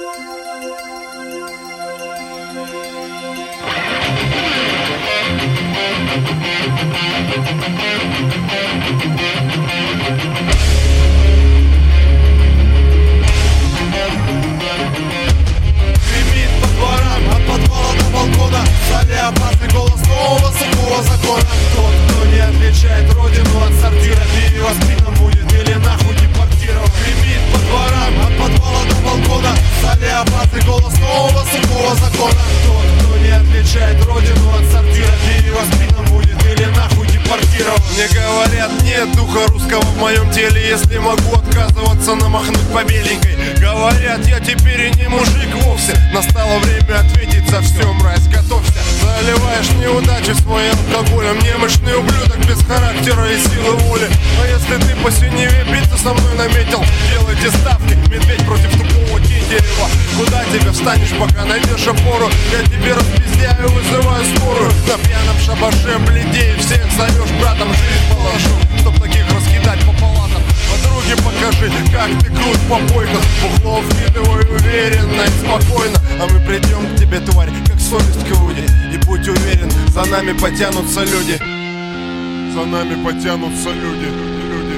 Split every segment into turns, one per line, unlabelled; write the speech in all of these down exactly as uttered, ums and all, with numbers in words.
Опасный голос нового сухого закона. Тот, кто не отличает родину от сортира, перевоспитан будет или нахуй депортирован. Гремит по дворам, от подвала до балкона. В зале опасный голос нового сухого закона. Тот, кто не отличает родину от сортира, перевоспитан будет или нахуй депортирован. Мне говорят, нет духа русского в моем теле. Если могу отказываться, намахнуть по беленькой. Говорят, я теперь и не мужик вовсе. Настало время ответить за все, мразь, готовься. Заливаешь неудачи своим алкоголем. Немощный ублюдок без характера и силы воли. А если ты по синеве биться со мной наметил, делайте ставки, медведь против тупого тетерева. Куда тебе встанешь, пока найдешь опору? Я тебе распиздяю, вызываю скорую. На пьяном шабаше бледей всех зовешь братом. Жизнь положу, чтоб таких раскидать по палатам. Подруге покажи, как ты крут в попойках. Бухло вкидывай уверенно и спокойно. А мы придем к тебе, тварь, как совесть к Руди. И будь уверен, за нами потянутся люди. За нами потянутся люди. Люди.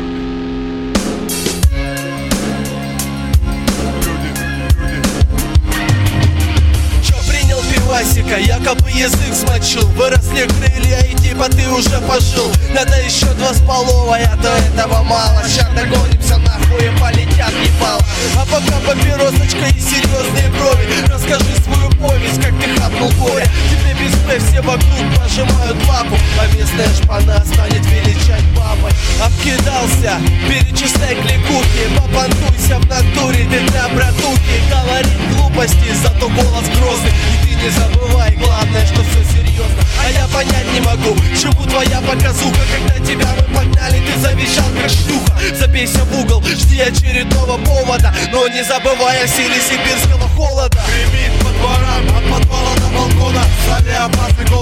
Люди. Люди.
Чё принял пивасика, якобы язык смочил. Выросли крылья и типа ты уже пожил. Надо еще два с половой, а до этого мало. Ща догонимся нахуй и полетят ебало. А пока папиросочка и серьезные брови. Расскажи свою повесть, как ты хапнул горя. Тебе без Б все вокруг пожимают лапу, а местная шпана станет величать папой. Обкидался, перечисляй кликухи. Попантуйся в натуре, ты для братухи. Говорит глупости, зато голос грозный. И ты не забывай, главное, что все серьезно. А я понять не могу, чему твоя показуха. Когда тебя мы погнали, ты завещал как шлюха. Забейся в угол, жди очередного повода, но не забывай о силе сибирского холода.
Гремит по дворам, от подвала до балкона. В зале опасный голос